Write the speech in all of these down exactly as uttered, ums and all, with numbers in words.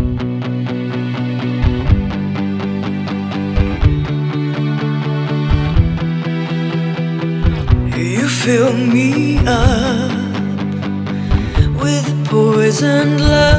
You fill me up with poisoned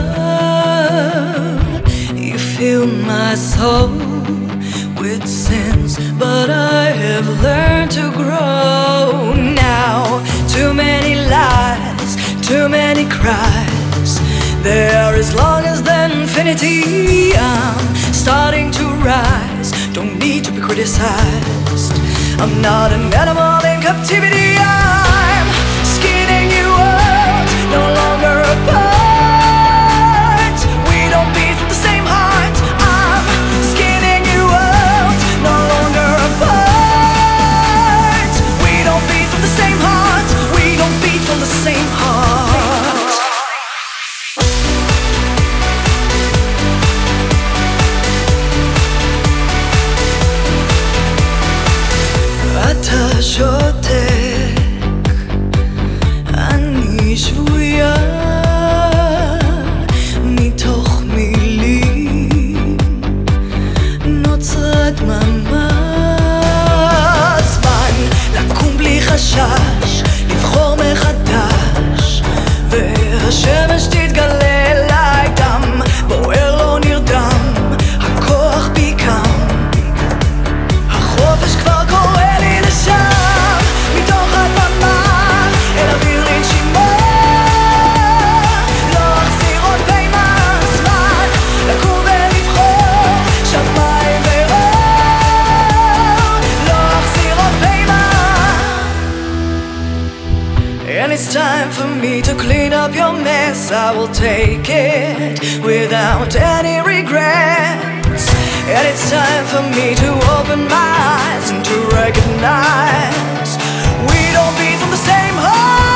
love. You fill my soul with sins, but I have learned to grow now. Too many lies, too many cries. There as long as the infinity, I'm starting to rise. Don't need to be criticized. I'm not an animal in captivity. I'm skinning you out, no longer apart. We don't beat from the same heart. I'm skinning you out, no longer apart. We don't beat from the same heart. We don't beat from the same heart. אתה שותק, אני שבויה מתוך מילים, נוצרה דממה. זמן לקום בלי חשש, לבחור מחדש, והשמש תתגלה אליי. דם בוער לא נרדם, הכוח בי קם, החופש כבר קורא לי לשם, מתוך הדממה אל אוויר לנשימה. לא אחזיר עוד פעימה, זמן לקום ולבחור שמיים ואור. לא אחזיר עוד פעימה. And it's time for me to clean up your mess. I will take it without any regrets. And it's time for me to open my eyes and to recognize we don't beat from the same heart.